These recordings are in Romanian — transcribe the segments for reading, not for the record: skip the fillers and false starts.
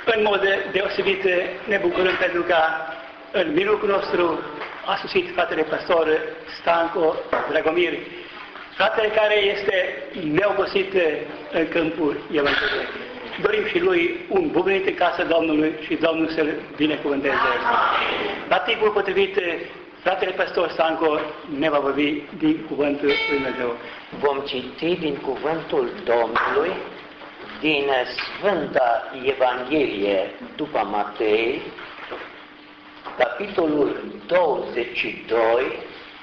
În mod deosebit ne bucurăm pentru că în mijlocul nostru a sosit fratele pastor Stanco Dragomir, fratele care este neobosit în câmpul evangheliei. Dorim și lui un bun venit în casa Domnului și Domnul să-l binecuvânteze. La timpul potrivit, fratele pastor Stanco ne va vorbi din cuvântul lui Dumnezeu. Vom citi din cuvântul Domnului, din Sfânta Evanghelie după Matei, capitolul 22,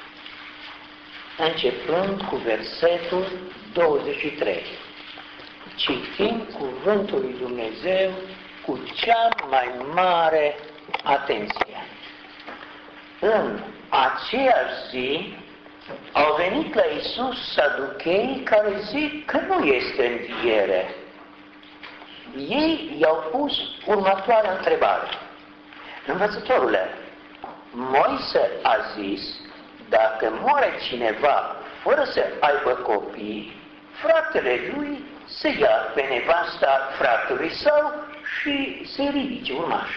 începând cu versetul 23. Citim cuvântul lui Dumnezeu cu cea mai mare atenție. În aceeași zi au venit la Iisus saducheii care zic că nu este înviere. Ei i-au pus următoarea întrebare. Învățătorule, Moise a zis, dacă moare cineva fără să aibă copii, fratele lui să ia pe nevasta fratelui său și să-i ridice urmaș.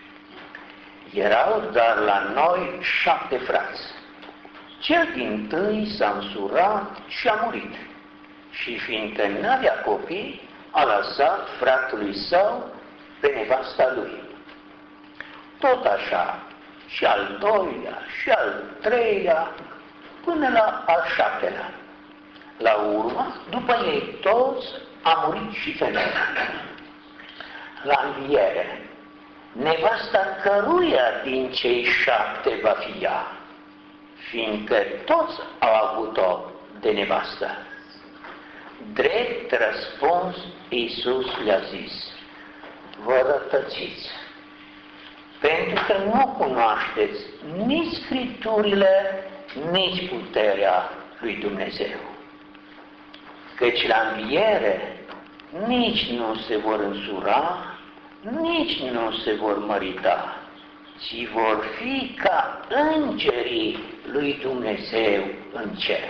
Erau dar la noi 7 frați. Cel dintâi s-a însurat și a murit. Și fiindcă n-avea copii, a lăsat fratelui său pe nevasta lui. Tot așa, și al doilea, și al treilea, până la al 7-lea. La urmă, după ei toți, a murit și femeia. La înviere, nevasta căruia din cei 7 va fi ea, fiindcă toți au avut-o de nevastă. Drept răspuns, Iisus le-a zis, vă rătăciți, pentru că nu cunoașteți nici Scripturile, nici puterea lui Dumnezeu. Căci la înviere nici nu se vor însura, nici nu se vor mărita, ci vor fi ca îngerii lui Dumnezeu în cer.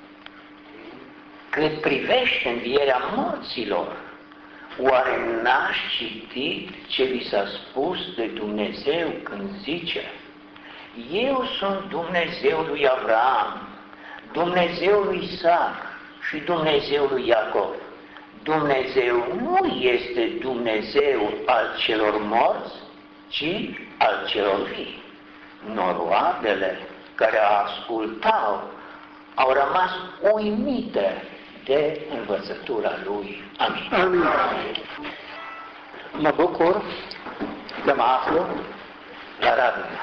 Cât privește învierea morților, oare n-ați citit ce vi s-a spus de Dumnezeu când zice, eu sunt Dumnezeul lui Avram, Dumnezeul lui Isaac și Dumnezeul lui Iacov. Dumnezeu nu este Dumnezeu al celor morți, ci al celor vii. Noroadele care ascultau au rămas uimite de învățătura lui. Amin. Amin. Mă bucur că mă aflu la Raduna.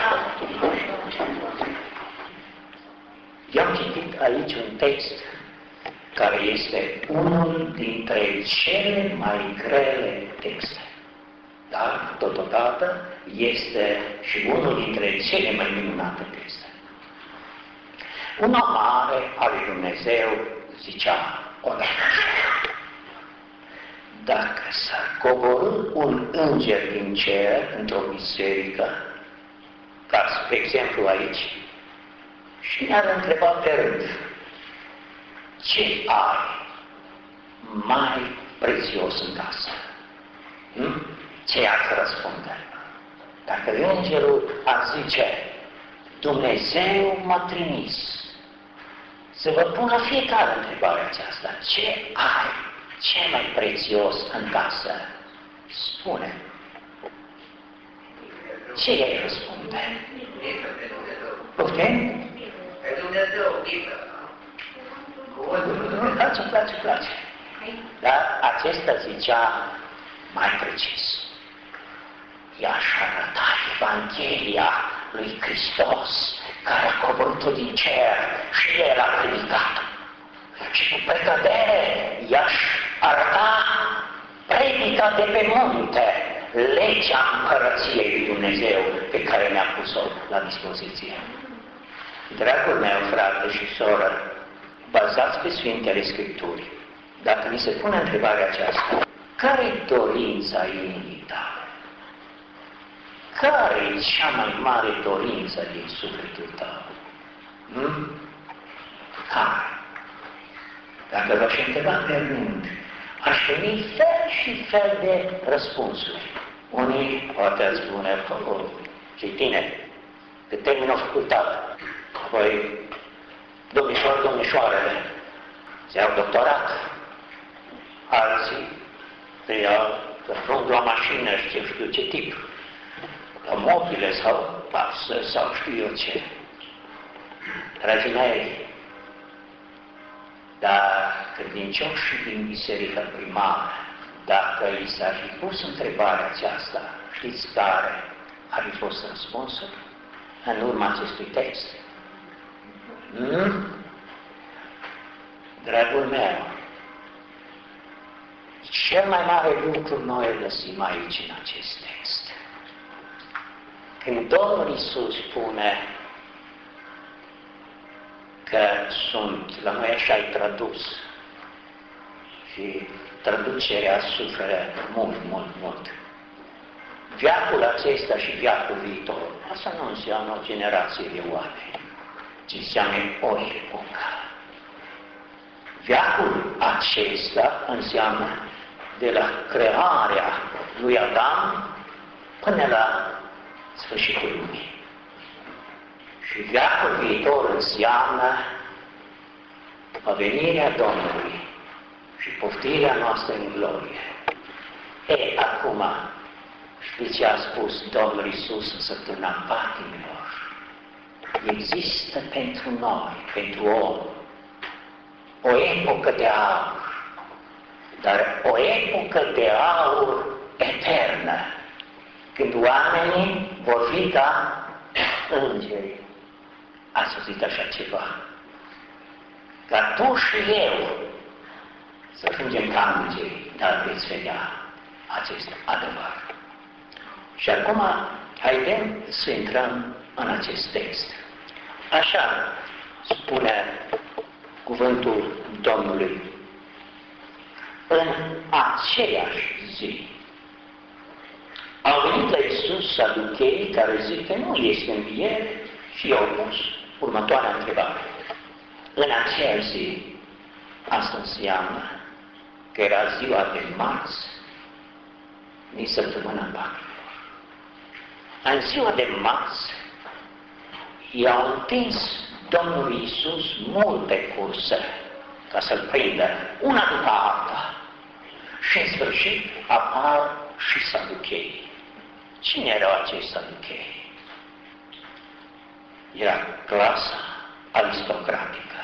I-am citit aici un text care este unul dintre cele mai grele texte, dar totodată este și unul dintre cele mai minunate texte. Un om mare al lui Dumnezeu zicea odată așa, dacă s-ar coborî un înger din cer într-o biserică, ca spre exemplu aici, și ne-ar întreba pe rând, ce ai mai prețios în casă? Ce ați răspunde? Dacă îngerul ar zice, Dumnezeu m-a trimis să vă pună fiecare întrebarea aceasta, ce ai ce mai prețios în casă? Spune. Ce ai răspunde? Poftim? Pe Dumnezeu, Place. Dar acesta zicea mai precis. I-aș arăta Evanghelia lui Hristos, care a coborât-o din cer și El a predicat. Și cu precădere i-aș arăta predica de pe munte, legea împărăției lui Dumnezeu pe care ne-a pus-o la dispoziție. Dragul meu, frate și soră, bazați pe Sfintele Scripturi. Dacă mi se pune întrebarea aceasta, care-i dorința inimii tale? Care-i cea mai mare dorință din sufletul tău? Care? Dacă v-aș întreba pe rând, aș primi fel și fel de răspunsuri. Unii poate îți spune, cei tineri, că termină facultate, apoi domnișoarele, se iau doctorat, alții se iau să frund la mașină și ce știu ce tip, la mobile sau pasă sau știu eu ce. Dragii mei, dar credincioșii din biserica primară, dacă li s-ar fi pus întrebarea aceasta, știți care ar fi fost răspunsul în urma acestui text? Dragul meu, cel mai mare lucru noi îl găsim aici în acest text. Când Domnul Iisus spune că sunt, la noi așa-i tradus, și traducerea suferă mult. Viacul acesta și viacul viitor, asta nu înseamnă o generație de oameni, ci înseamnă o epocă. Viacul acesta înseamnă de la crearea lui Adam până la sfârșitul lumii. Și viacul viitor înseamnă venirea Domnului și poftirea noastră în glorie. Acum, știți ce a spus Domnul Iisus în săptămâna patimilor? Există pentru noi, pentru om, o epocă de aur, dar o epocă de aur eternă, când oamenii vor fi ca îngeri. Ați auzit așa ceva? Ca tu și eu să fungem ca îngeri, dar veți vedea acest adevăr. Și acum, haidem să intrăm în acest text. Așa spune cuvântul Domnului. În aceeași zi au venit la Iisus saducheii care zic că nu este înviere și i-au pus următoarea întrebare. În aceeași zi, asta înseamnă că era ziua de marți din săptămâna patimilor. În ziua de marți i-au întins Domnul Iisus multe curse ca să-L prindă una după alta. Și în sfârșit apar și saducheii. Cine erau acești saduchei? Era clasa aristocratică.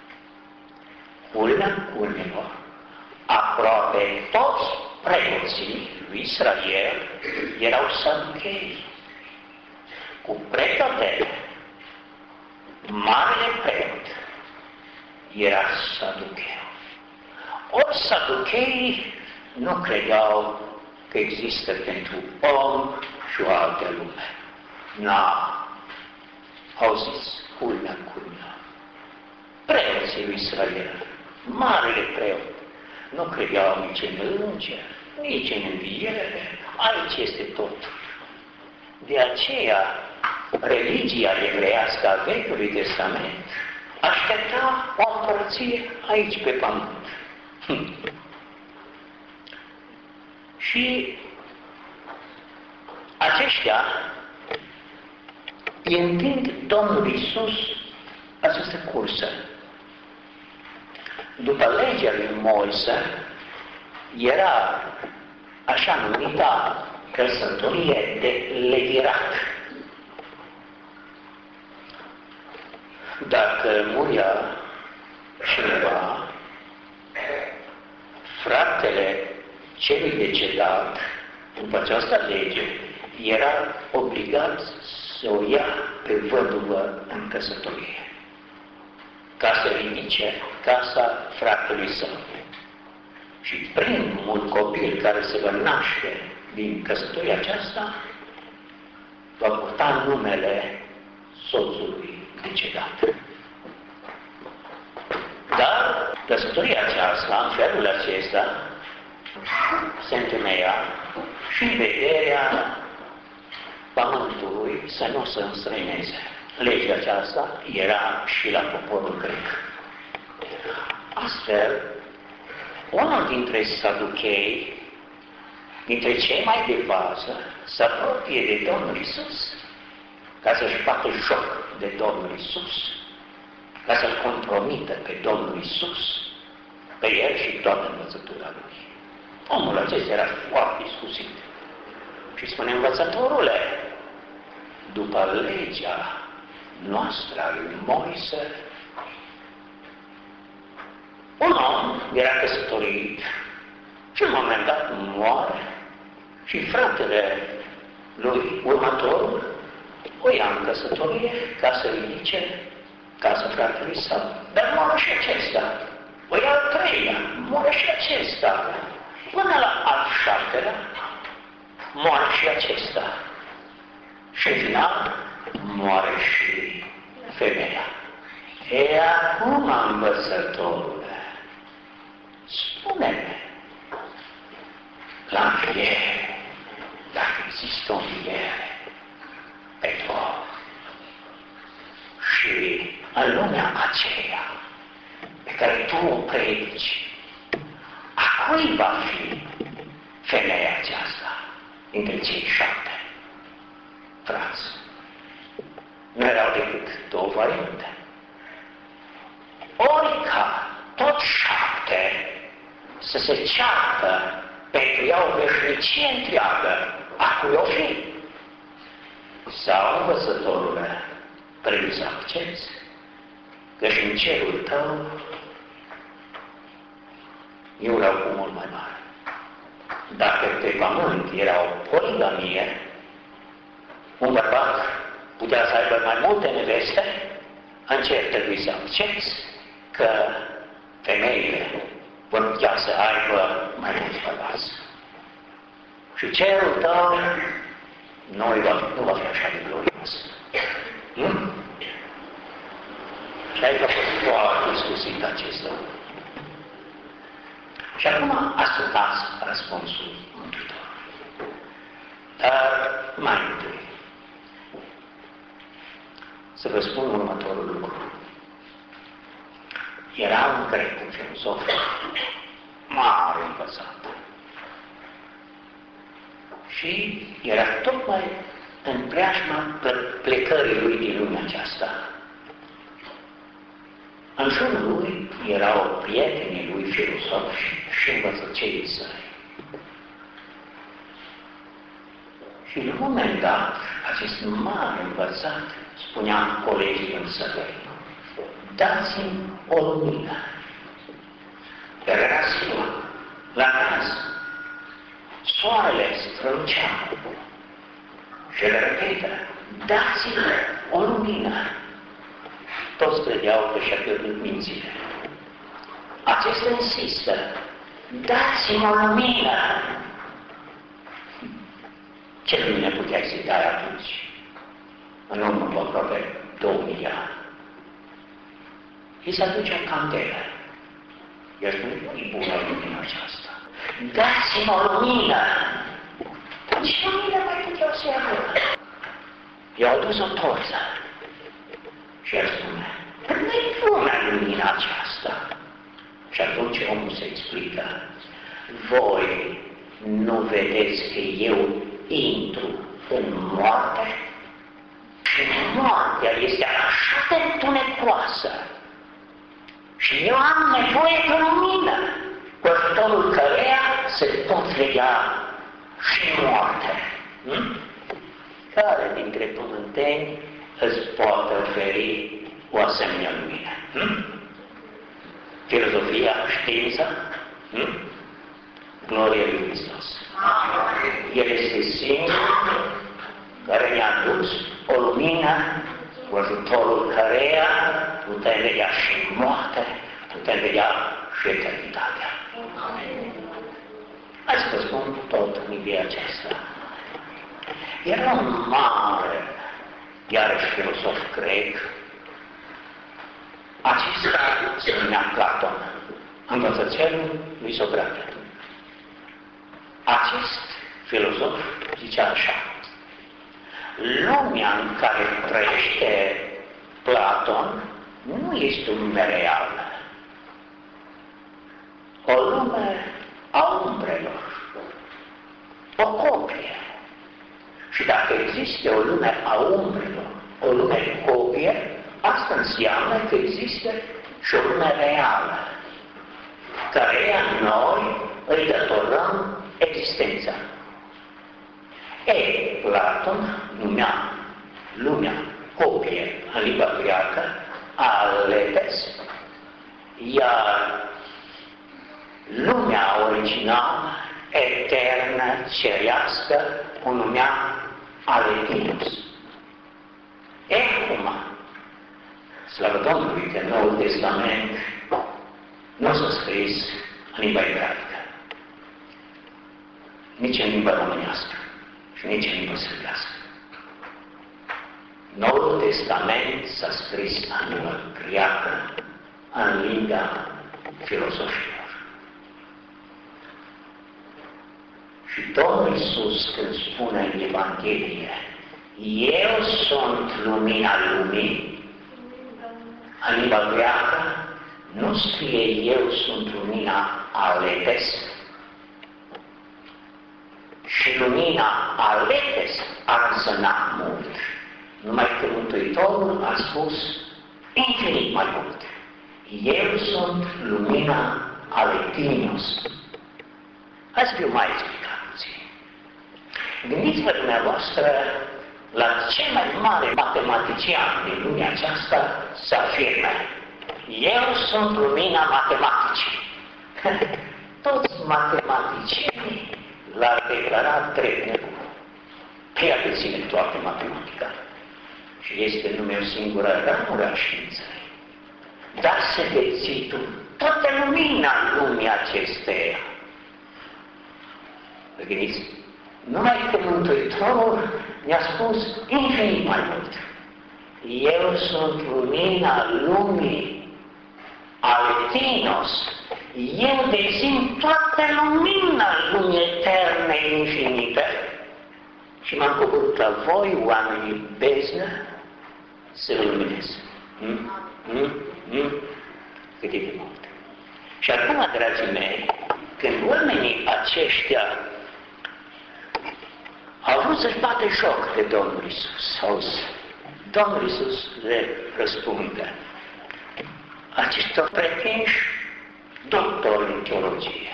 Culmea culmelor, aproape toți preoții lui Israel erau saduchei. Cu precădere, marele preot era saducheu. Ori saducheii nu credeau că există pentru om și o altă lume. Auziți, culmea. Preoții lui Israel, marele preot, nu credeau nici în înger, nici în înviere, aici este totul. De aceea, religia evreiască a Vechiului Testament aștepta o împărăție aici pe pământ. Și aceștia îi întind Domnul Iisus această cursă. După legea lui Moise, era așa numită căsătorie de levirat. Dacă muria cineva, fratele celui decedat, după această lege, era obligat să o ia pe văduvă în căsătorie, ca să ridice casa fratelui său. Și primul copil care se va naște din căsătoria aceasta va purta numele soțului decedat. Dar căsătoria aceasta, în felul acesta, se întemeia și în vederea pământului să nu se înstrăineze. Legea aceasta era și la poporul grec. Astfel, unul dintre saduchei, dintre cei mai de bază, se apropie de Domnul Iisus ca să-și bată joc de Domnul Iisus, ca să-L compromită pe Domnul Iisus, pe El și toată învățătura Lui. Omul acesta era foarte iscusit și spune: învățătorule, după legea noastră a lui Moise, un om era căsătorit și în un moment dat moare și fratele lui, următorul, o ia în căsătorie ca să ridice casa fratelui său. Dar moare și acesta. O ia al treilea, moare și acesta. Până la al șaptelea, moare și acesta. Și în final, moare și femeia. E acum, învățătorule, spune-ne, la înviere, dacă există o înviere pentru om, și în lumea aceea pe care tu o predici, a cui va fi femeia aceasta dintre cei 7 frați? Nu erau decât 2 variante. Ori ca toți 7 să se ceartă pentru ea o veșnicie întreagă, a cui o fi? Sau, învățătorule, trebuie să accepți că și în cerul tău e un rău cu mult mai mare. Dacă pe pământ era o poligamie, un bărbat putea să aibă mai multe neveste, în cer trebuie să accepți că femeile vor putea să aibă mai mulți bărbați. Și cerul tău nu va fi așa de glorios. Și aici a fost foarte discusit acest lucru. Și acum ascultați răspunsul Mântuitorului. Dar mai întâi, să vă spun următorul lucru. Era un grec, un filozof mare învățat. Și era tocmai în preajma plecării lui din lumea aceasta. În jurul lui erau prietenii lui filozofi și învățătorii săi. Și în un moment dat, acest mare învățat spunea colegilor săi: dați-mi o lumină. Dar era ziua, la nas, soarele strălucea și le repetă: dați-mi o lumină. Toți credeau că și-a pierdut mințile. Acesta insistă: dați-mi o lumină. Ce lumină puteai să-i dai atunci? În urmă cu aproape 2000 de ani. Îi se aduce o candelă. El spune: nu-i bună lumina aceasta. Dați-mi o lumină. Ce lumină mai puteau să-i aducă? I-au adus o torză. Și el spune: nu-i bună lumina aceasta. Și atunci omul se explică: voi nu vedeți că eu intru în moarte? Și moartea este așa de întunecoasă. Și eu am nevoie de lumină, cu ajutorul căreia se pot vedea și moarte. Care dintre pământeni îți poate oferi o asemenea lumină? Filozofia, știința? Gloria lui Hristos. El este singurul care ne-a dus o lumină cu ajutorul căreia putem vedea și moarte, putem vedea și eternitatea. Hai să vă spun tot în ideea aceasta. Era un mare, iarăși filosof grec, acesta se numea Platon, învățățelul lui Socrate. Acest filosof zicea așa: lumea în care trăiește Platon nu este o lume reală. o lume a umbrelor, o copie. Și dacă există o lume a umbrelor, o lume copie, asta înseamnă că există și o lume reală, căreia noi îi datorăm existența. Platon numea lumea copie în limba greacă aletes, iar lumea originală, eternă, cerească, o numea aletinus. Acum, slavă Domnului că Noul Testament nu s-a scris în limba ebraică, nici în limba românească și nici în limba sârbească. Noul Testament s-a scris în limba greacă, în limba filozofilor. Și Domnul Iisus când spune în Evanghelie, eu sunt lumina lumii, în limba greacă nu scrie eu sunt lumina aletes, și lumina aletes ar însemna mult. Numai că Mântuitorul a spus infinit mai mult. Eu sunt lumina aletinus. Hai să fiu mai explicat puțin. Gândiți-vă dumneavoastră la cel mai mare matematician din lumea aceasta să afirme eu sunt lumina matematicii. Toți matematicienii l-ar declara drept nebun. Ea deține toată matematica și este numai o singură ramură a științei. Dar să deții tu toată lumina lumii acesteia. Vă gândiți? Numai că Mântuitorul ne-a spus infinit mai mult. Eu sunt lumina lumii, aletinus. Eu dețin toată lumina lumii eterne, infinite. Și m-am coborât la voi, oamenii beznă, să vă luminez. Cât e de mult. Și acum, dragii mei, când oamenii aceștia au vrut să-și bate joc de Domnul Iisus, Domnul Iisus le răspunde acestor pretinși doctori în teologie.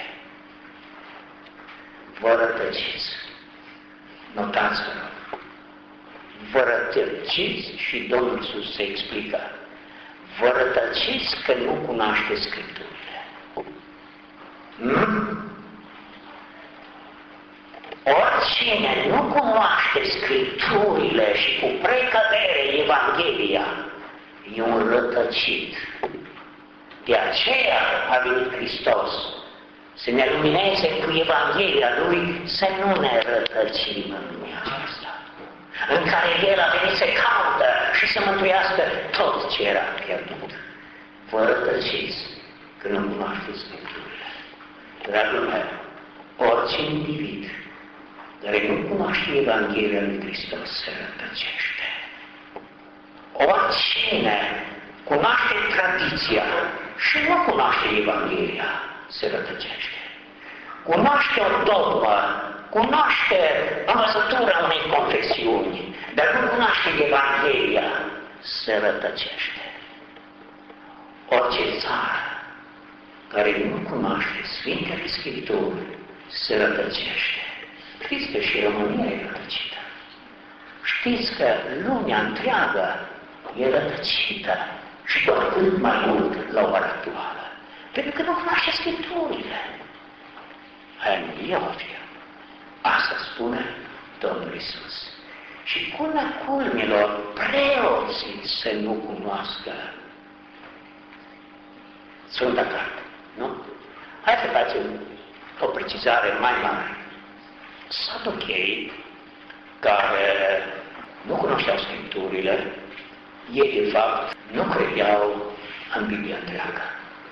Vă rătăciți. Notați-vă. Vă rătăciți și Domnul Iisus se explică. Vă rătăciți că nu cunoașteți Scripturile. Oricine nu cunoaște Scripturile și cu precădere Evanghelia, e un rătăcit. De aceea a venit Hristos să ne lumineze cu Evanghelia Lui, să nu ne rătăcim în lumea aceasta, în care El a venit să caută și să mântuiască tot ce era pierdut. Vă rătăciți că nu cunoașteți Scripturile. Dragul meu, orice individ care nu cunoaște Evanghelia Lui Hristos se rătăcește. Oricine cunoaște tradiția și nu cunoaște Evanghelia, se rătăcește. Cunoaște o dogmă, cunoaște învățătura unei confesiuni, dar nu cunoaște Evanghelia, se rătăcește. Orice țară care nu cunoaște Sfintele Scripturi, se rătăcește. Știți că și România e rătăcită. Știți că lumea întreagă e rătăcită și cu atât mai mult la ora actuală. Pentru că nu cunoaște Scripturile. Aia nu e o fie. Asta spune Domnul Iisus. Și până culmilor preoții să nu cunoască Sfânta Carte. Nu? Hai să facem o precizare mai mare. Saducheii, care nu cunoșteau Scripturile, ei de fapt nu credeau în Biblia întreagă.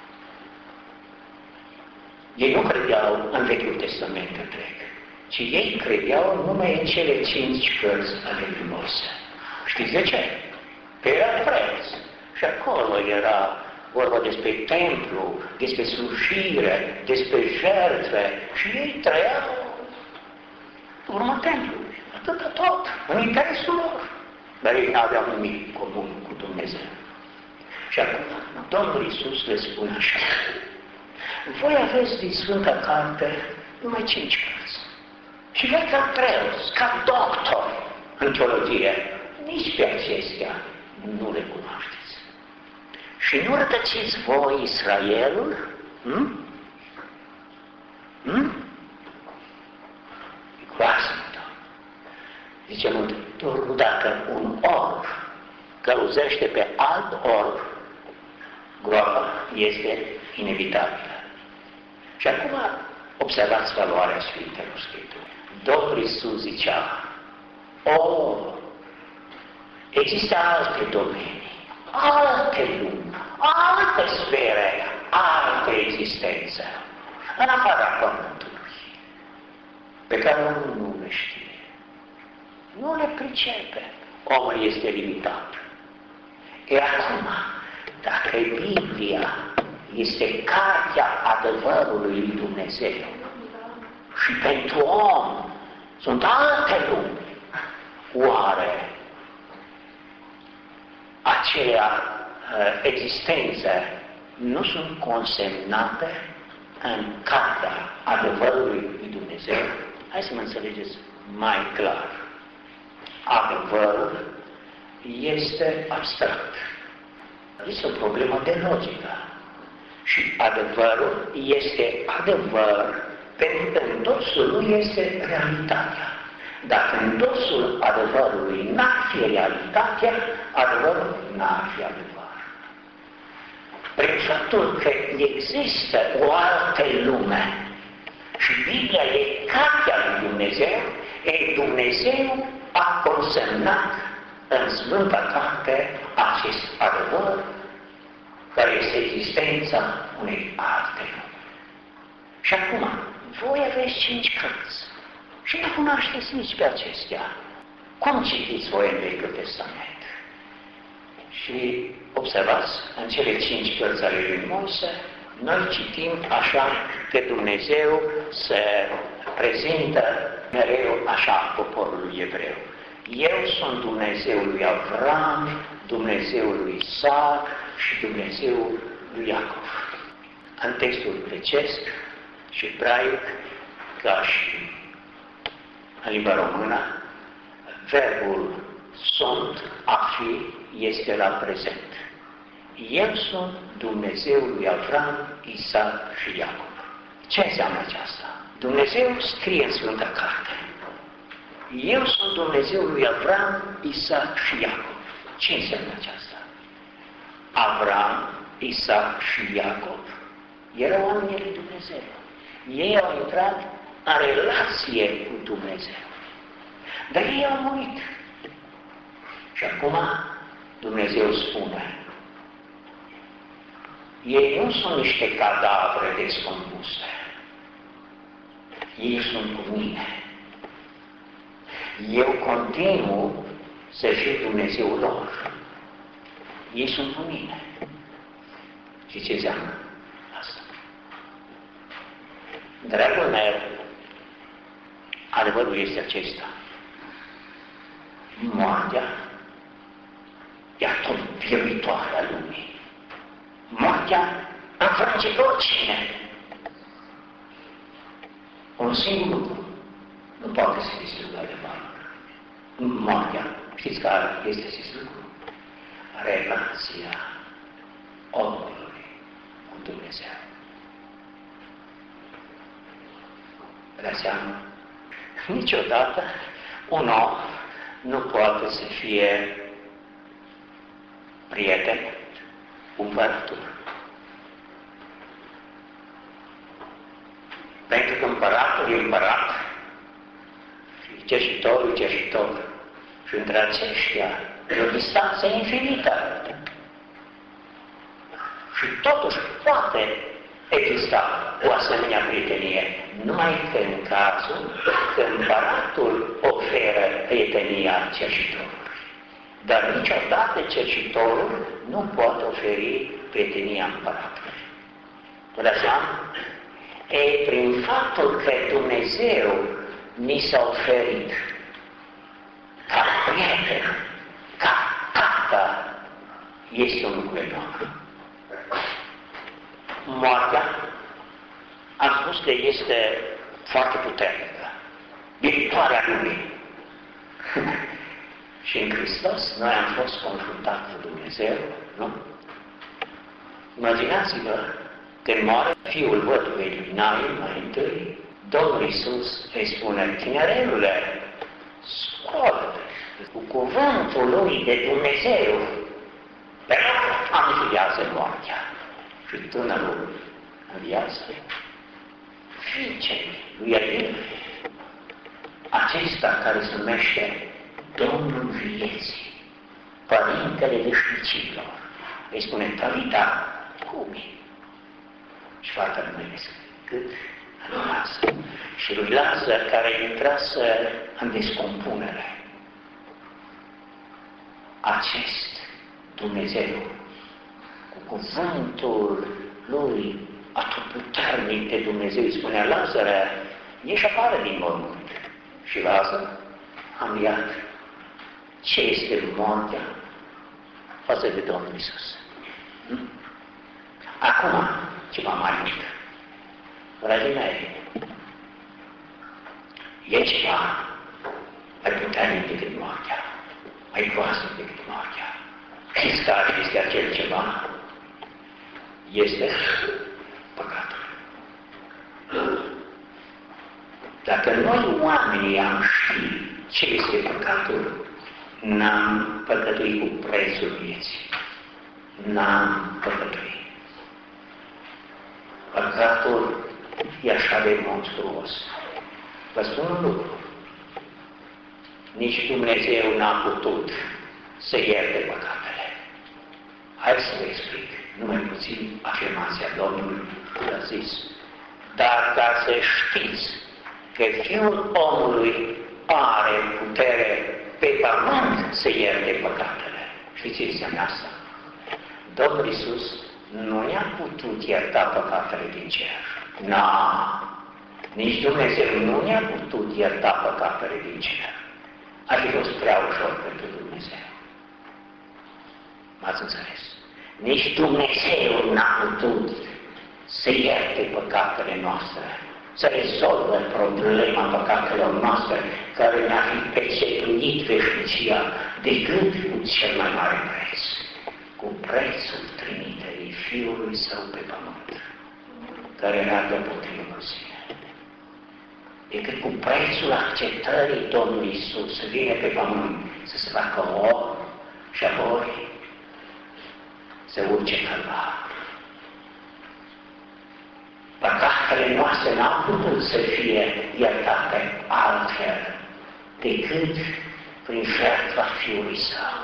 Ei nu credeau în Vechiul Testament întreg, ci ei credeau numai în cele 5 cărți ale lui Moise. Știți de ce? Că era preț și acolo era vorba despre templu, despre slujire, despre jertfe și ei trăiau urmă templului, atâta tot, în interesul lor. Dar ei n-aveau nimic comun cu Dumnezeu. Și acum Domnul Iisus le spune așa: voi aveți din Sfânta Carte numai 5 cărți. Și voi ca preoți, ca doctori în teologie, nici pe acestea nu le cunoașteți. Și nu rătăciți voi Israelul? Groaznică. Zice Mântuitorul, dacă un orb călăuzește pe alt orb, groapa este inevitabilă. Și acum observați valoarea Sfintelor Scripturii. Domnul Iisus zicea: există alte domenii, alte lumi, alte sfere, alte existențe, în afara Pământului, pe care omul nu le știe, nu le pricepe. Omul este limitat. E acum, dacă Biblia este cartea adevărului lui Dumnezeu și pentru om sunt alte lumi, oare acelea existențe nu sunt consemnate în cartea adevărului lui Dumnezeu? Hai să mă înțelegeți mai clar. Adevărul este abstract. Este o problemă de logică. Și adevărul este adevăr pentru că îndosul lui este realitatea. Dacă îndosul adevărului n-ar fi realitatea, adevărul n-ar fi adevăr. Prin faptul că există o altă lume și Biblia e cartea lui Dumnezeu, Dumnezeu a consemnat în Sfânta Carte acest adevăr care este existența unei alte lume. Și acum, voi aveți 5 cărți și nu cunoașteți nici pe acestea. Cum citiți voi în Vechiul Testament? Și observați, în cele 5 cărți ale lui Moise, noi citim așa că Dumnezeu se prezintă mereu așa poporului evreu. Eu sunt Dumnezeul lui Avram, Dumnezeul lui Isaac și Dumnezeul lui Iacov. În textul grecesc și ebraic, ca și în limba română, verbul sunt, a fi, este la prezent. Eu sunt Dumnezeul lui Avram, Isaac și Iacov. Ce înseamnă aceasta? Dumnezeu scrie în Sfânta Carte: eu sunt Dumnezeul lui Avram, Isaac și Iacov. Ce înseamnă aceasta? Avram, Isaac și Iacov erau oamenii lui Dumnezeu. Ei au intrat în relație cu Dumnezeu. Dar ei au murit. Și acum Dumnezeu spune: ei nu sunt niște cadavre descompuse. Ei sunt cu mine. Eu continuu să fiu Dumnezeul lor. Ei sunt cu mine. Și ce înseamnă asta? Dragul meu, adevărul este acesta. Moartea e tot biruitoarea lumii. Moartea înfrânge pe oricine. Un singur lucru nu poate să distrugă adevărul. Moartea, știți care este acest lucru? Relația omului cu Dumnezeu. Dați seama? Niciodată un om nu poate să fie prieten cu împăratul. Pentru că împăratul e împărat și cerșitorul e cerșitor. Și între aceștia e o distanță infinită. Și totuși poate exista o asemenea prietenie, numai că în cazul că împăratul oferă prietenia cerșitorului. Dar niciodată cerșitorul nu poate oferi prietenia împăratului. Vă dați seama? Ei, prin faptul că Dumnezeu ni s-a oferit ca prieten, ca tată, este un lucru enorm. Moartea, am spus că este foarte puternică, victoria lumii. Și în Hristos noi am fost confruntați cu Dumnezeu, nu? Imaginați-vă, când moare fiul văduvei lui Nain mai întâi, Domnul Iisus îi spune, tinerelule, scoală-te cu cuvântul lui de Dumnezeu, dar înviază moartea. Și tânărul înviază. Fiicei lui Eliel, acesta care se numește Domnul vieții, Părintele veșnicilor, îi spune, Talita, cumi. Și fata numesc, cât? Lazar. Și lui Lazar, care intrase în descompunere. Acest Dumnezeu, cu cuvântul lui atotputernic de Dumnezeu, îi spunea, Lazar, ieși afară din mormânt. Și Lazar a înviat. Ce este moartea față de Domnul Iisus? Acum, ceva mai mult. Dragii mei, e ceva mai puternic decât moartea, mai groaznic decât moartea. Știți care este acel ceva? Este păcatul. Dacă noi oamenii am ști ce este păcatul, n-am păcătuit cu prețul vieții. N-am păcătuit. Păcatul e așa de monstruos. Vă spun un lucru. Nici Dumnezeu n-a putut să ierte păcatele. Hai să vă explic. Numai puțin afirmația Domnului a zis. Dar ca să știți că Fiul omului are putere pe pământ să ierte păcatele. Știți ce înseamnă asta? Domnul Iisus nu i-a putut ierta păcatele din cer. Nici Dumnezeu nu i-a putut ierta păcatele din cer. Ar fi fost prea ușor pentru Dumnezeu. M-ați înțeles? Nici Dumnezeu n-a putut să ierte păcatele noastre, să rezolvă problema păcatelor noastre, care ne-a fi pecetuit veșnicia, decât cu cel mai mare preț, cu prețul trimiterii Fiului Său pe pământ, care ne-a dat potrivă sine. Decât cu prețul acceptării Domnului Iisus să vină pe pământ, să se facă om și apoi să urce calvar. Păcatele noastre n-au putut să fie iertate altfel decât prin jertfa Fiului Său.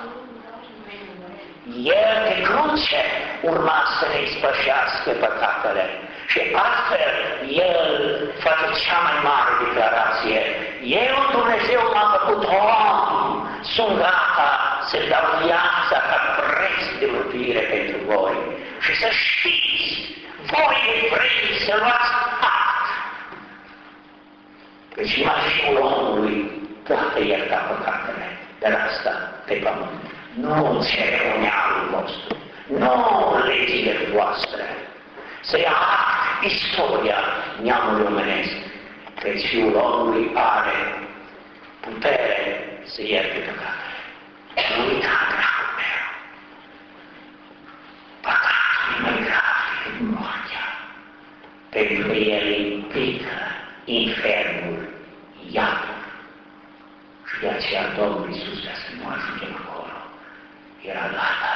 El pe cruce urma să ne ispășească păcatele și astfel El face cea mai mare declarație. Eu, Dumnezeu, m-am făcut om, sunt gata să dau viața ca preț de mântuire pentru voi. Și să știți, voi evrei să luați act. Căci numai Fiul omului poate ierta păcatele, dar asta pe pământ. Nu ceremonialul vostru, nu legile voastre. Să ia act istoria neamului omenesc, căci Fiul omului are putere să ierte păcatele. Nu uita, dragul meu, păcatul e mai grav decât moartea, pentru că el implică infernul, iadul. Și de aceea Domnul Iisus, ca să nu ajungem acolo, era gata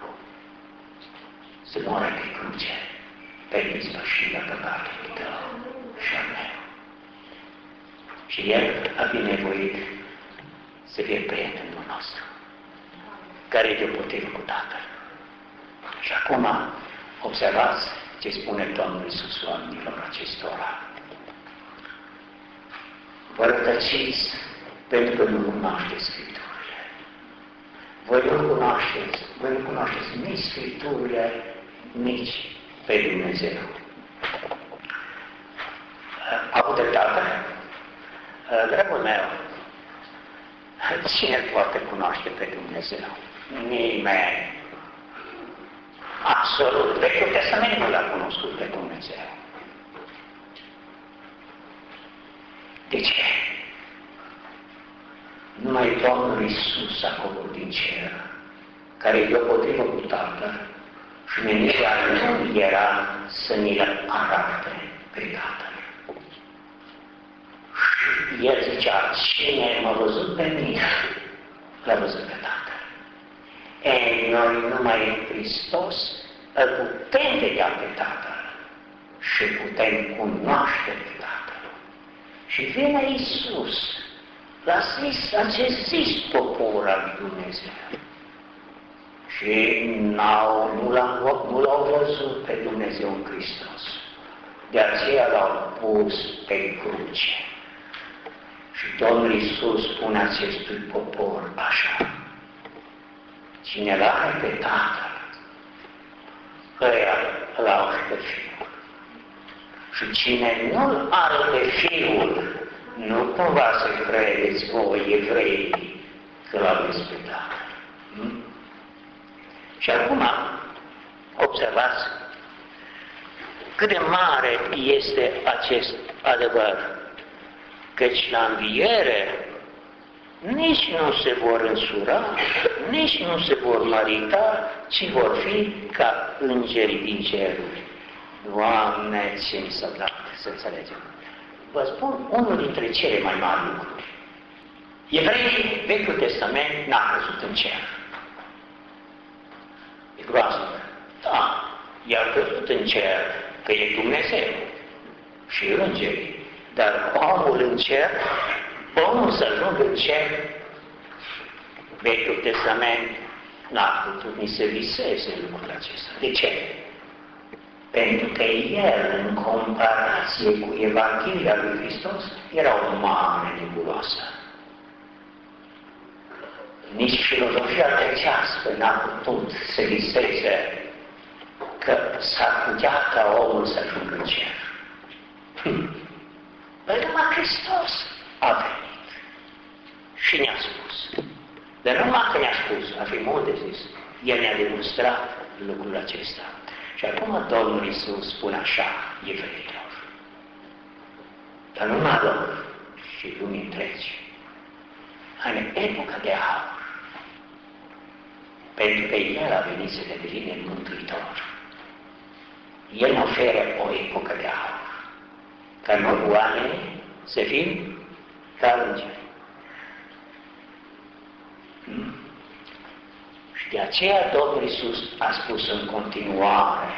să moare pe cruce pentru ispășirea păcatului tău și al meu. Și El a binevoit să fie prietenul nostru, care e deopotrivă cu Tatăl. Și acum observați ce spune Domnul Iisus oamenilor acestora. Vă rătăciți pentru că nu cunoașteți Scripturile. Voi nu cunoașteți nici Scripturile, nici pe Dumnezeu. Au dreptate? Dragul meu, cine poate cunoaște pe Dumnezeu? Nimeni. Absolut. Vechiul Testament nu l-a cunoscut pe Dumnezeu. De ce? Numai Domnul Iisus acolo din cer, care e deopotrivă cu Tatăl, și menirea nu era să ni-l arate pe Tatăl. Și el zicea, cine m-a văzut pe mine, l-a văzut pe Tatăl. Ei, noi numai în Hristos îl putem vedea pe Tatăl și putem cunoaște pe Tatăl. Și vine Iisus, l-a zis, acest zis popor al lui Dumnezeu. Și nu l-au văzut pe Dumnezeu în Hristos. De aceea l-au pus pe cruce. Și Domnul Iisus spune acestui popor așa, cine l-are pe Tatăl, ăia l-au și pe Fiul. Și cine nu-l are pe Fiul, nu cumva să credeți voi, evrei, că l-aveți pe Tatăl. Și acum, observați cât de mare este acest adevăr, căci la înviere nici nu se vor însura, nici nu se vor marita, ci vor fi ca îngerii din ceruri. Doamne, ce mi s-a dat să înțelegem. Vă spun unul dintre cele mai mari lucruri. Evreii, Vechiul Testament, n-a crezut în cer. E groaznic. Da, i-a crezut în cer, că e Dumnezeu și îngerii. Dar omul în cer, omul să ajungă în cer, Vechiul Testament n-a putut nici să viseze lucrul acesta. De ce? Pentru că el, în comparație cu Evanghelia lui Hristos, era o mare nebuloasă. Nici filozofia grecească n-a putut să viseze că s-ar putea ca omul să ajungă în cer. Păi numai Hristos a venit și ne-a spus. Dar numai că ne-a spus, a fi mult de zis, el ne-a demonstrat lucrul acesta. Și acum Domnul Iisus spune așa evreilor, dar numai lor și lumii întregi, în epoca de aur, pentru că El a venit să ne devine Mântuitor. El ne oferă o epocă de aur, ca noi oamenii să fim ca îngeri. Și de aceea Domnul Iisus a spus în continuare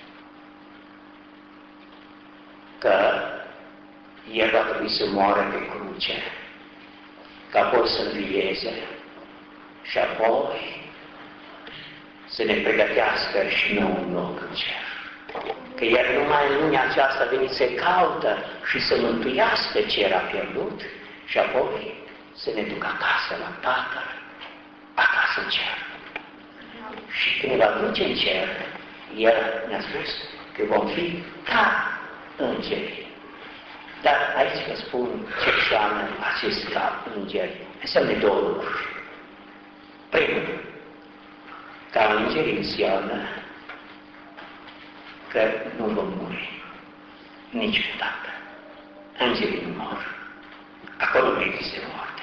că El va trebui să moară pe cruce, că apoi să învieze și apoi să ne pregătească și nou un loc în cer. Că El numai în lumea aceasta a venit să caută și să mântuiască ce era pierdut și apoi să ne ducă acasă la Tatăl, acasă în cer. Și când ne va duce în cer, El ne-a spus că vom fi ca îngeri. Dar aici vă spun ce înseamnă acest ca îngeri. Înseamnă două lucruri. Primul, ca îngeri înseamnă că nu vom muri niciodată. Îngerii nu mor. Acolo nu există moarte.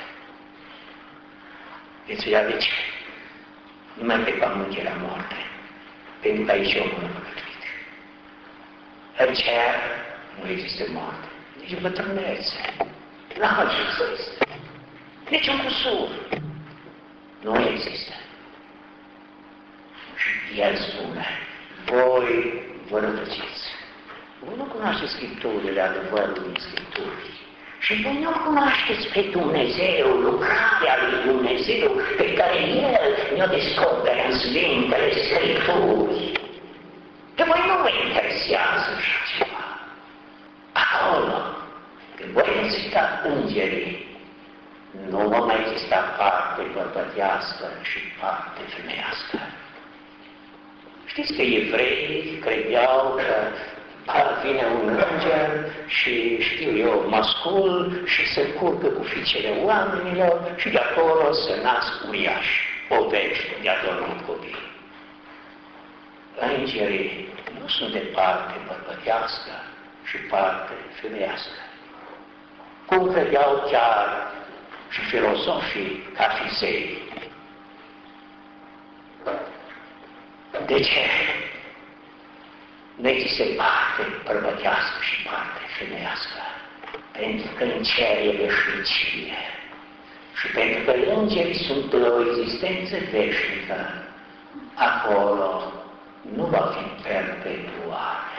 Veți vedea de ce. Numai pe pământ era moarte, pentru că aici omul nu păcătuit. În cer nu există moarte, nici bătrânețe, n-a există, nici un cusur, nu există. Și El spune, voi vă rătăciți. Voi nu cunoașteți Scripturile, adevărul din Scripturi. Și voi nu cunoașteți pe Dumnezeu, lucrarea lui Dumnezeu, pe care El ne-o descoperă în Sfintele Scripturi. Că voi nu vă interesează așa ceva. Acolo, când voi exista îngerii, nu va mai exista parte bărbătească și parte femeiască. Știți că evreii credeau că vine un înger și, știu eu, mascul și se curcă cu fiicele oamenilor și de acolo se nasc uriași, povești de adormit copii. Îngerii nu sunt de parte bărbătească și parte femeiască. Cum credeau chiar și filozofii ca fi zei. De ce? Nu există parte bărbătească și parte femeiască, pentru că în cer e veșnicie și pentru că îngerii sunt de o existență veșnică, acolo nu va fi perpetuare.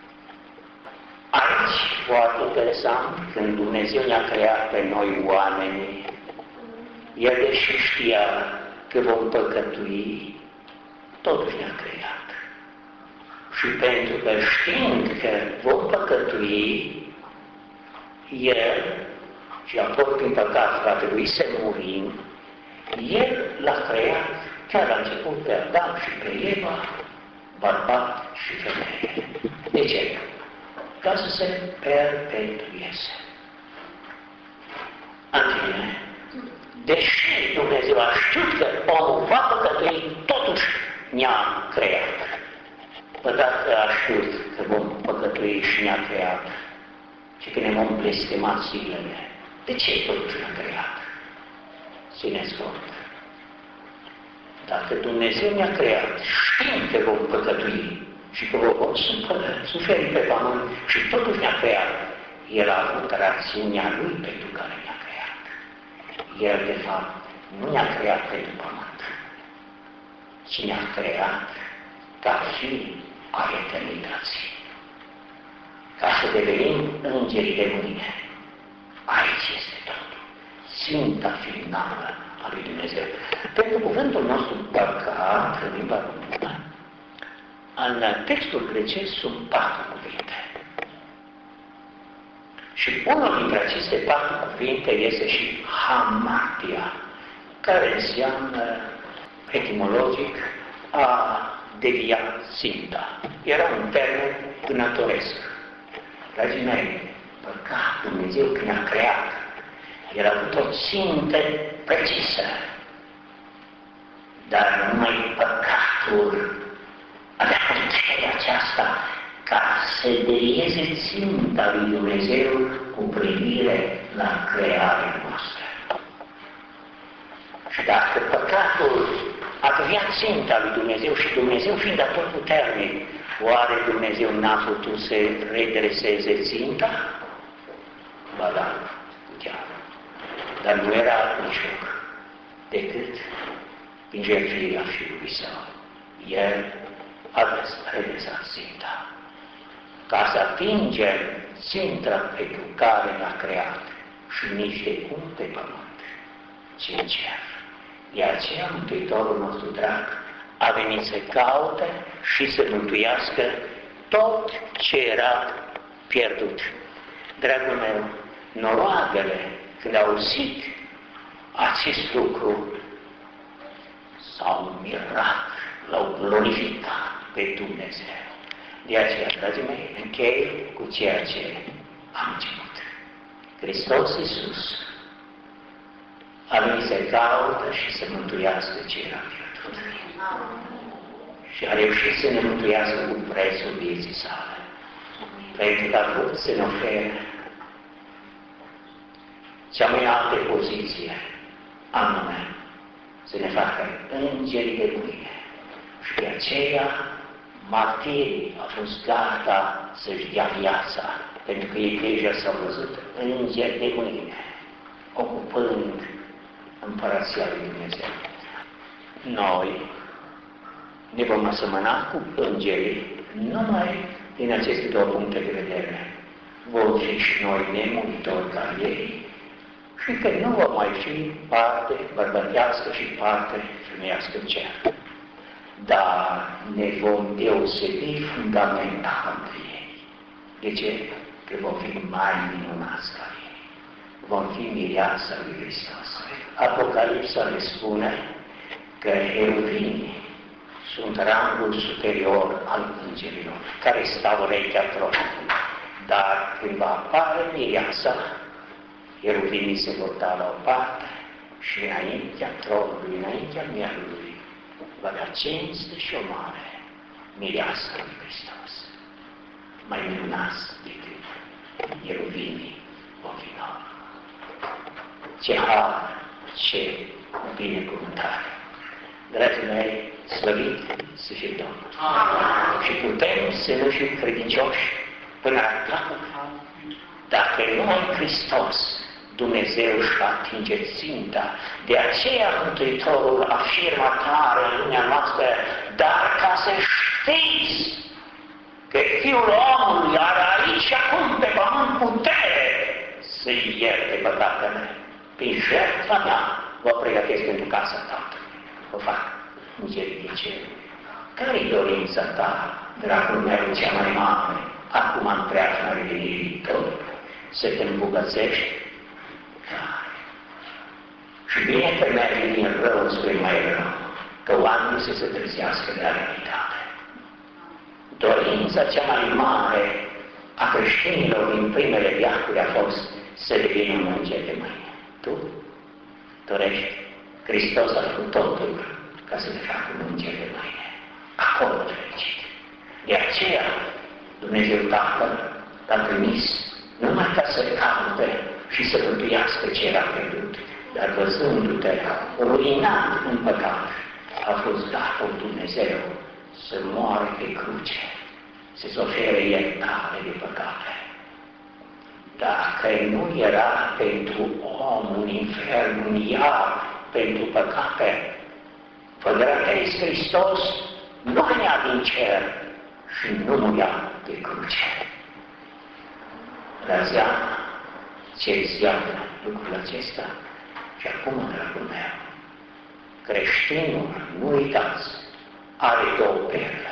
Aici, foarte interesant, când Dumnezeu ne-a creat pe noi oamenii, El deși știa că vom păcătui, totuși ne-a creat. Și pentru că știind că vom păcătui, El, și apoi prin păcat va trebui să murim, El l-a creat chiar la început pe Adam și pe Eva, bărbat și femeie. De ce? Ca să se perpetueze. Antine, deși Dumnezeu a știut că omul va păcătui, totuși ne-a creat. Păi dacă a știut că vom păcătui și ne-a creat și că ne vom blestema zilele, de ce totuși ne-a creat? Țineți cont. Dacă Dumnezeu ne-a creat știind că vom păcătui și că vom suferi pe pământ și totuși ne-a creat, El a avut rațiunea Lui pentru care ne-a creat. El, de fapt, nu ne-a creat pentru pământ, ci ne-a creat ca fi a eternității. Ca să devenim îngerii de mâine. Aici este totul. Sfânta finală a lui Dumnezeu. Pentru cuvântul nostru păcat, în limba română, în textul grecesc sunt 4 cuvinte. Și unul dintre aceste 4 cuvinte este și hamatia, care înseamnă etimologic a devia ținta. Era un termen vânătoresc. Dragii mei, păcat, Dumnezeu când ne-a creat, El a avut o țintă precisă, dar numai păcatul avea puterea aceasta ca să devieze ținta lui Dumnezeu cu privire la crearea noastră. Și dacă păcatul avea ținta lui Dumnezeu și Dumnezeu fiind atotputernic, oare Dumnezeu n-a putut să redreseze ținta? Ba da, putea. Dar nu era alt mijloc decât prin jertfirea Fiului Său. El a redresat ținta. Ca să atingem ținta pentru care ne-a creat și nici de cum pe pământ, ci în cer. De aceea Mântuitorul nostru drag a venit să caute și să mântuiască tot ce era pierdut. Dragul meu, noroadele, când au auzit acest lucru, s-au mirat, l-au glorificat pe Dumnezeu. De aceea, dragii mei, închei cu ceea ce am început. Hristos Iisus a venit să caută și să mântuiască ce era pierdut. Și a reușit să ne mântuiască cu prețul vieții sale. Pentru că a vrut să ne ofere cea mai altă poziție, anume, să ne facă îngerii de mâine. Și de aceea, martirii au fost gata să-și dea viața, pentru că ei deja s-au văzut îngeri de mâine, ocupând împărăția lui Dumnezeu. Noi ne vom asemăna cu îngerii numai din aceste 2 puncte de vedere. Vom fi și noi nemuritori ca ei și că nu vom mai fi parte bărbătească și parte femeiască în cer. Dar ne vom deosebi fundamental între ei. De ce? Că vom fi mai minunați ca ei. Vom fi mireasa lui Hristos. Apocalipsa ne spune că heruvimii sunt rangul superior al îngerilor, care stau urechea tronului. Dar când va apare mireasa, ieruvimii se vor da la o parte și înaintea tronului, înaintea mielului, va avea cinste și onoare mireasa lui Hristos. Mai minunați decât ieruvimii ochinor. Ce har, ce binecuvântare! Dragii mei, slăvit să fie Domnul. Și putem să nu fim credincioși până la capăt. Dacă numai Hristos, Dumnezeu își atinge ținta. De aceea Mântuitorul afirmă tare în lumea noastră, dar ca să știți că Fiul omului are aici și acum pe pământ putere să-i ierte păcatele. Prin jertfa mea vă pregătesc pentru casa Tatălui. O fac îngerii de cer. Care-i dorința ta, dragul meu, cea mai mare, acum în preajma revenirii tău, să te îmbogățești? Și bine că merge din rău spre mai rău, că oamenii să se trezească de la realitate. Dorința cea mai mare a creștinilor din primele veacuri a fost să devină un înger de mâine. Tu dorești? Hristos a făcut totul ca să te facă un înger de mâine. Acolo fericit. De aceea Dumnezeu Tatăl l-a trimis numai ca să caute și să mântuiască ce era pierdut, dar văzându-te ruinat în păcat, a fost dat Dumnezeu să moară pe cruce, să-ți ofere iertare de păcate. Dacă nu era pentru om un infern, un iad pentru păcate, făgătăiesc Hristos nu venea din cer și nu murea pe cruce. Răzeana ce înseamnă lucrul acesta? Și acum, dragul meu, creștinul, nu uitați, are două perle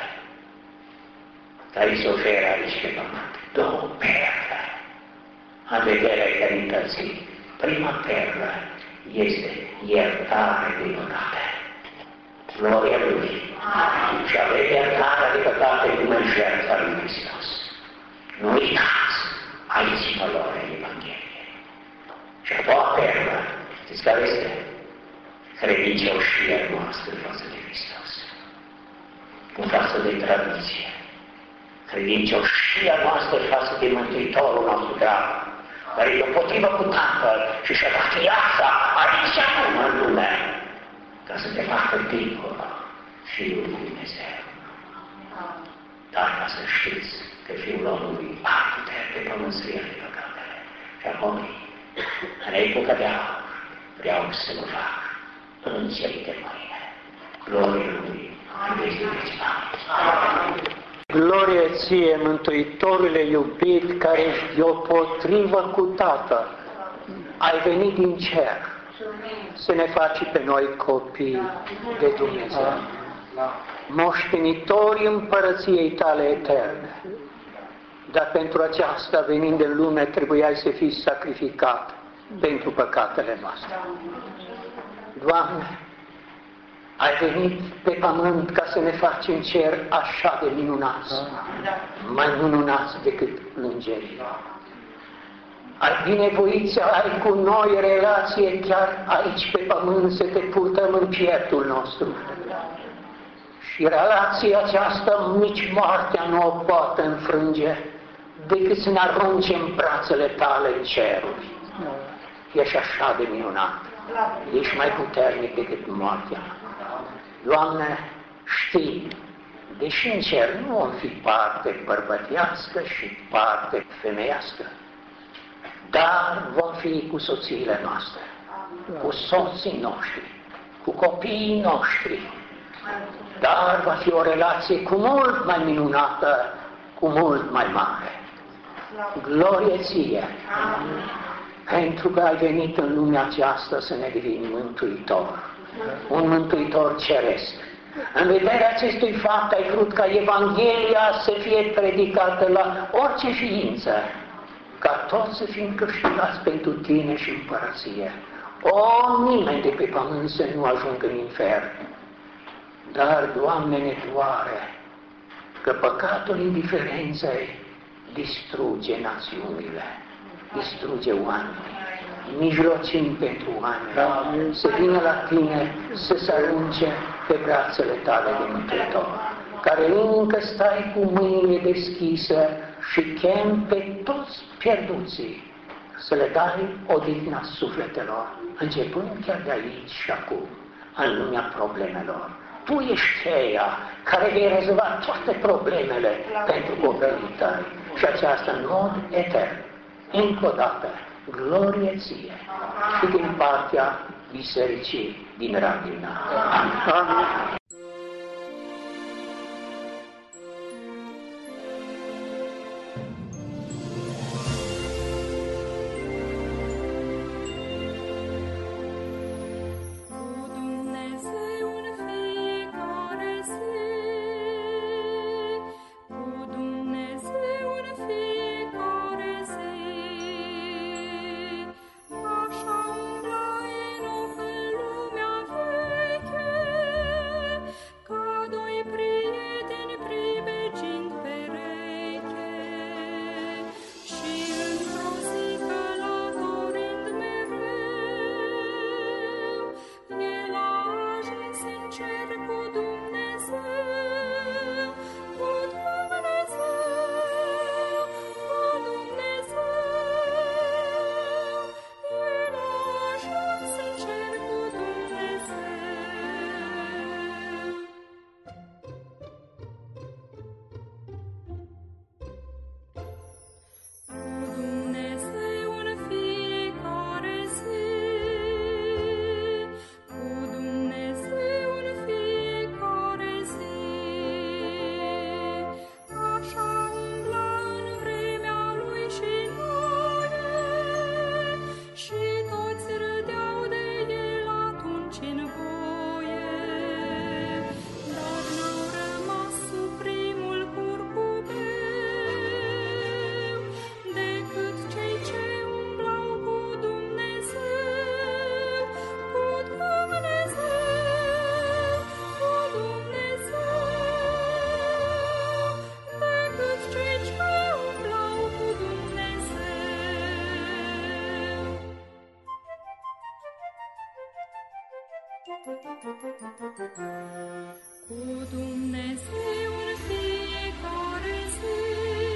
care se oferă aici pe pământ. Două perle în vederea eternității. Prima perlă este iertare de păcate. Gloria Lui. Și aveți iertarea de păcate numai jertfa lui Hristos. Nu uitați, aici valoarea Evangheliei. Și a doua perlă, știți care este? Credincioșia noastră față de Hristos. Nu față de tradiție. Credincioșia noastră față de Mântuitorul nostru drag, care e împotrivă cu Tatăl și și-a dat viața aici și acum în lume, ca să te facă dincolo Fiul lui Dumnezeu. Dar ca să știți că Fiul omului a putere pe pământ să ierte păcatele. Și apoi, în epoca de aur, vreau să mă fac îngerii de mâine. Gloria Lui, Dumnezeu. Glorie ție, Mântuitorule iubit, care ești deopotrivă cu Tatăl. Ai venit din cer să ne faci pe noi copii de Dumnezeu, moștenitori împărăției tale eterne. Dar pentru aceasta, venind în lume, trebuiai să fii sacrificat pentru păcatele noastre. Doamne, ai venit pe pământ ca să ne faci în cer așa de minunați, mai minunați decât îngerii. Ai binevoit să ai cu noi relație chiar aici pe pământ, să te purtăm în pieptul nostru. Și relația aceasta nici moartea nu o poate înfrânge, decât să ne arunce în brațele tale în ceruri. Ești așa de minunat, ești mai puternic decât moartea. Doamne, știi, deși în cer nu vom fi parte bărbătească și parte femeiască, dar vom fi cu soțiile noastre, cu soții noștri, cu copiii noștri, dar va fi o relație cu mult mai minunată, cu mult mai mare. Glorie ție! Pentru că ai venit în lumea aceasta să ne devii mântuitor, un mântuitor ceresc. În vederea acestui fapt ai vrut ca Evanghelia să fie predicată la orice ființă, ca toți să fim câștigați pentru tine și împărăție. O, nimeni de pe pământ să nu ajungă în infern. Dar, Doamne, ne doare că păcatul indiferenței distruge națiunile, distruge oamenii. Mijlocim pentru oameni, să vină la Tine, să se arunce pe brațele Tale de Mântuitor, care încă stai cu mâinile deschise și chem pe toți pierduții să le dai odihna sufletelor, începând chiar de aici și acum, în lumea problemelor. Tu ești cheia care vei rezolva toate problemele pentru copiii Tăi și aceasta în mod etern. Încă o dată, glorie Ție și din partea Bisericii din Radina. Amin. Cu Dumnezeu în fiecare zi.